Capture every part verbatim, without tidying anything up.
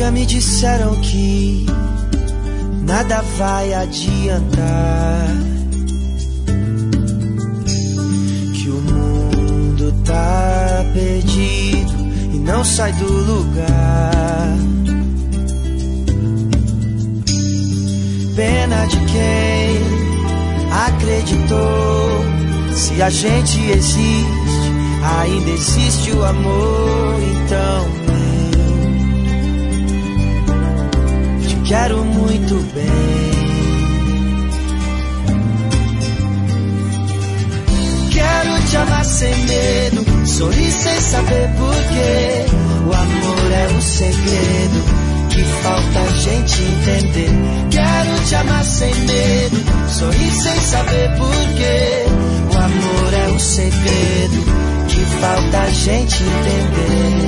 dia me disseram que nada vai adiantar, que o mundo tá perdido e não sai do lugar. Pena de quem acreditou. Se a gente existe, ainda existe o amor. Então eu te quero muito bem. Quero te amar sem medo, sorrir sem saber porquê. O amor é um segredo que falta a gente entender. Quero te amar sem medo, sorrir sem saber porquê. O amor é um segredo que falta a gente entender.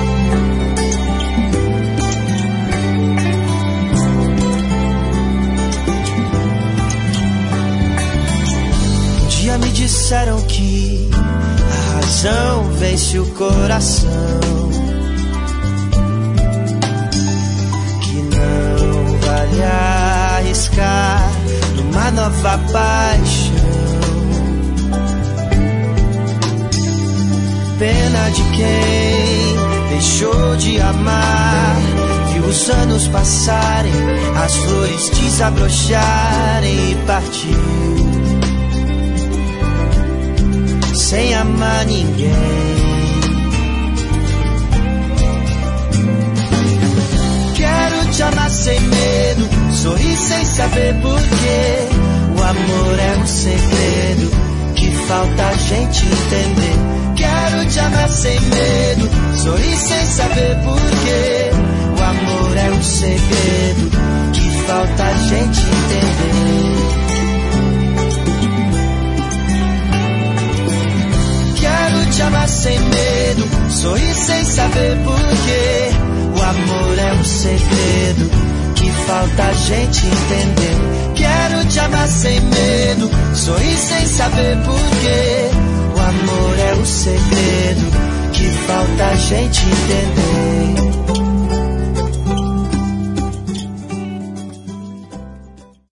Um dia me disseram que a razão vence o coração, vale arriscar numa nova paixão. Pena de quem deixou de amar, viu os anos passarem, as flores desabrocharem e partiu sem amar ninguém. Quero te amar sem medo, sorrir sem saber porquê. O amor é um segredo que falta a gente entender. Quero te amar sem medo, sorrir sem saber porquê. O amor é um segredo que falta a gente entender. Quero te amar sem medo, sorrir sem saber porquê. O amor é um segredo que falta a gente entender. Quero te amar sem medo, sorrir sem saber porquê. O amor é um segredo que falta a gente entender.